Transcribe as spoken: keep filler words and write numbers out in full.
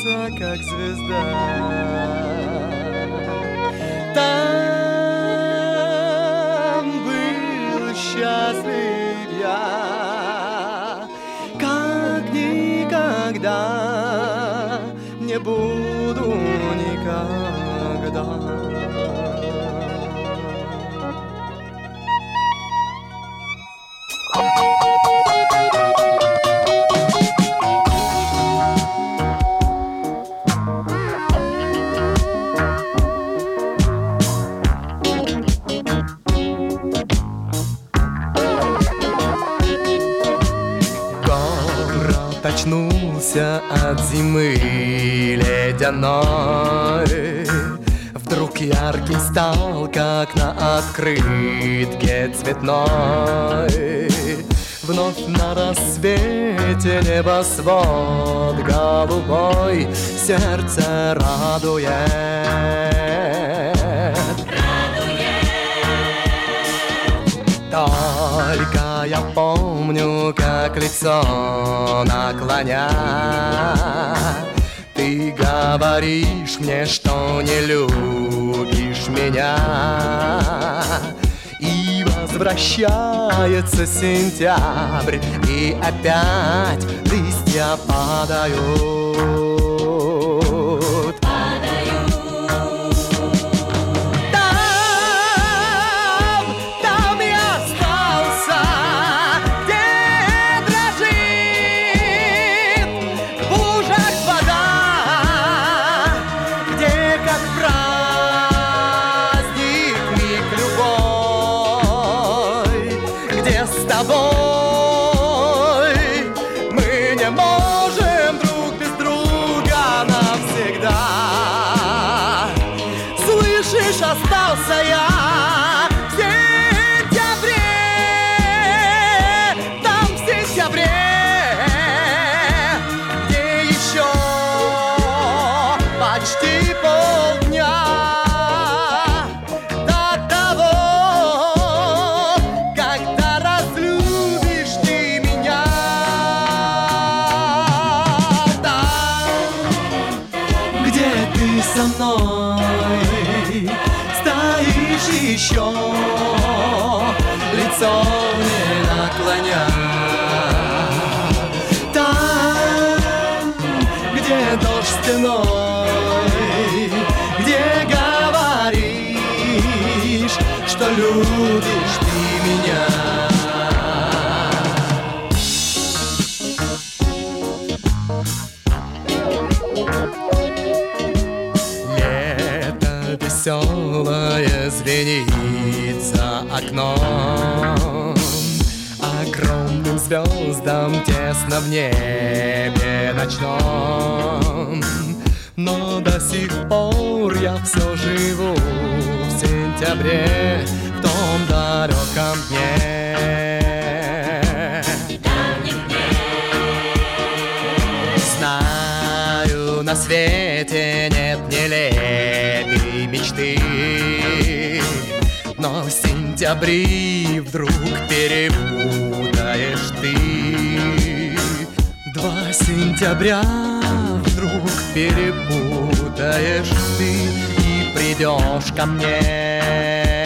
светится, как звезда. Там был счастлив я, как никогда не буду никогда. Очнулся от зимы ледяной, вдруг яркий стал, как на открытке цветной. Вновь на рассвете небосвод голубой сердце радует. Только я помню, как лицо наклоня, ты говоришь мне, что не любишь меня. И возвращается сентябрь, и опять листья падают. Остался я в сентябре, там в сентябре, где еще почти полдня до того, когда разлюбишь ты меня. Там, где ты со мной стоишь еще, лицо не наклоня. Там, где дождь стеной, где говоришь, что любишь ты меня. Веселое звенит за окном, огромным звездам тесно в небе ночном. Но до сих пор я все живу в сентябре, в том далеком дне. Знаю, на свете нет нелепей мечты, но в сентябре вдруг перепутаешь ты. Два сентября вдруг перепутаешь ты и придешь ко мне.